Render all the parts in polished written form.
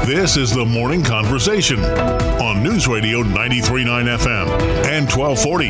This is the Morning Conversation on News Radio 93.9 FM and 1240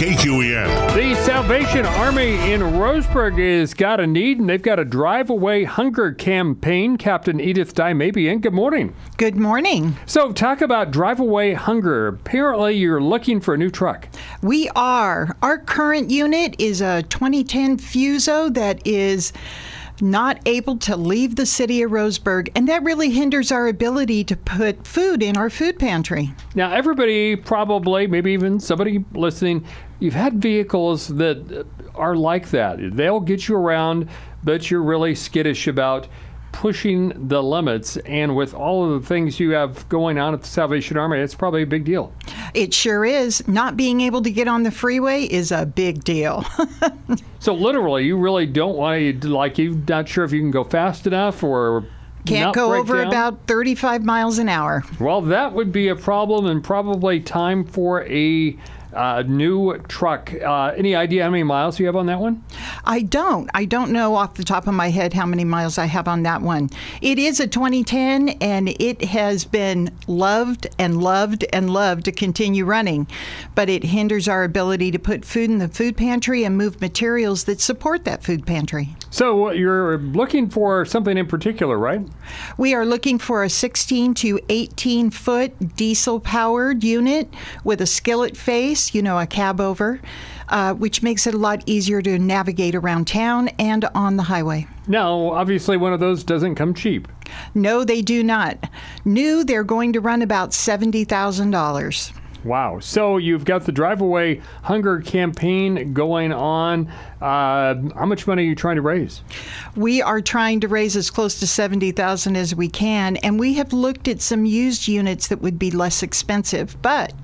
KQEN. The Salvation Army in Roseburg has got a need, and they've got a Drive Away Hunger campaign. Captain Edith Dye-Mabey, good morning. Good morning. So talk about Drive Away Hunger. Apparently you're looking for a new truck. We are. Our current unit is a 2010 Fuso that is not able to leave the city of Roseburg, and that really hinders our ability to put food in our food pantry. Now, everybody probably, maybe even somebody listening, you've had vehicles that are like that. They'll get you around, but you're really skittish about pushing the limits, and with all of the things you have going on at the Salvation Army, it's probably a big deal. It sure is. Not being able to get on the freeway is a big deal. So literally, you really don't want to, like, you're not sure if you can go fast enough or can't go over about 35 miles an hour. Well, that would be a problem and probably time for a new truck. Any idea how many miles you have on that one? I don't know off the top of my head how many miles I have on that one. It is a 2010, and it has been loved and loved and loved to continue running, but it hinders our ability to put food in the food pantry and move materials that support that food pantry. So you're looking for something in particular, right? We are looking for a 16 to 18 foot diesel powered unit with a skillet face, a cab over, which makes it a lot easier to navigate around town and on the highway. Now, obviously, one of those doesn't come cheap. No, they do not. New, they're going to run about $70,000. Wow. So you've got the Drive Away Hunger campaign going on. How much money are you trying to raise? We are trying to raise as close to $70,000 as we can, and we have looked at some used units that would be less expensive, but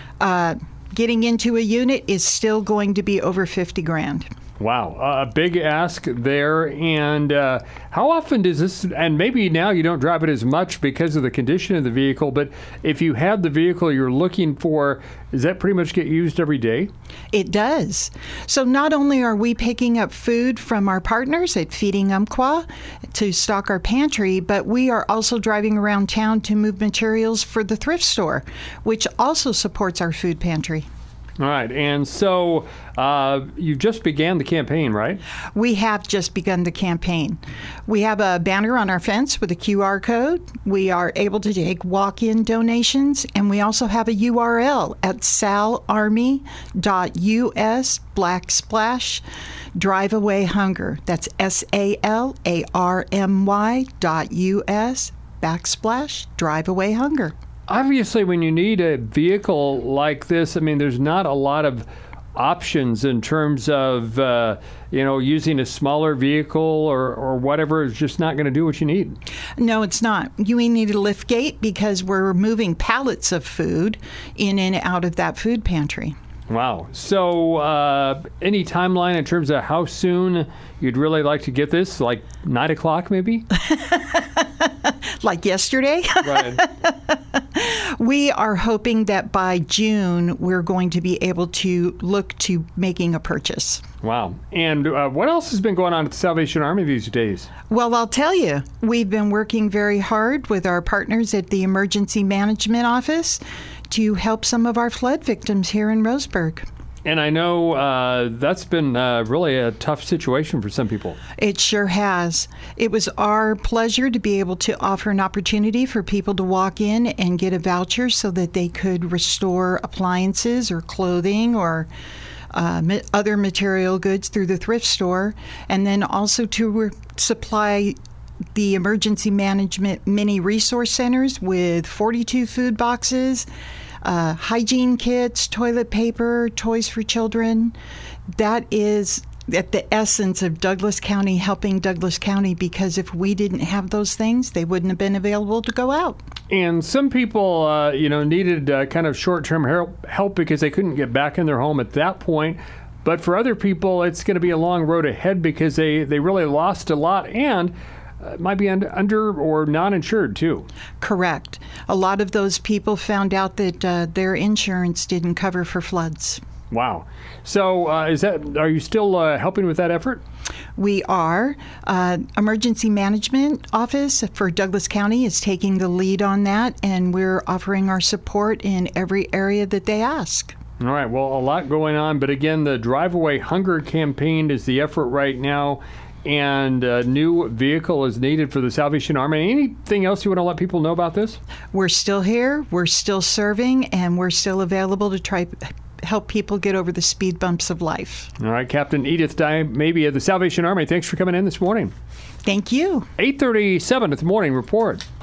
getting into a unit is still going to be over $50,000. Wow, a big ask there. And how often does this, and maybe now you don't drive it as much because of the condition of the vehicle, but if you had the vehicle you're looking for, does that pretty much get used every day? It does. So not only are we picking up food from our partners at Feeding Umpqua to stock our pantry, but we are also driving around town to move materials for the thrift store, which also supports our food pantry. All right. And so you just began the campaign, right? We have just begun the campaign. We have a banner on our fence with a QR code. We are able to take walk-in donations, and we also have a URL at salarmy.us Drive Away Hunger. That's SALARMY.us Drive Away Hunger. Obviously, when you need a vehicle like this, I mean, there's not a lot of options in terms of, using a smaller vehicle or whatever is just not going to do what you need. No, it's not. You need a lift gate because we're moving pallets of food in and out of that food pantry. Wow. So any timeline in terms of how soon you'd really like to get this? Like 9 o'clock maybe? Like yesterday? Right. We are hoping that by June, we're going to be able to look to making a purchase. Wow. And what else has been going on at the Salvation Army these days? Well, I'll tell you, we've been working very hard with our partners at the Emergency Management Office to help some of our flood victims here in Roseburg. And I know that's been really a tough situation for some people. It sure has. It was our pleasure to be able to offer an opportunity for people to walk in and get a voucher so that they could restore appliances or clothing or other material goods through the thrift store, and then also to supply the emergency management mini resource centers with 42 food boxes, hygiene kits, toilet paper, toys for children. That is at the essence of Douglas County helping Douglas County, because if we didn't have those things, they wouldn't have been available to go out. And some people, needed kind of short-term help because they couldn't get back in their home at that point. But for other people, it's going to be a long road ahead because they really lost a lot and might be under or non-insured too. Correct. A lot of those people found out that their insurance didn't cover for floods. Wow. So are you still helping with that effort? We are. Emergency Management Office for Douglas County is taking the lead on that, and we're offering our support in every area that they ask. All right, well, a lot going on, but again, the Drive Away Hunger campaign is the effort right now, and a new vehicle is needed for the Salvation Army. Anything else you want to let people know about this? We're still here, we're still serving, and we're still available to try help people get over the speed bumps of life. All right, Captain Edith Maybe of the Salvation Army, thanks for coming in this morning. Thank you. 8:37 at the morning report.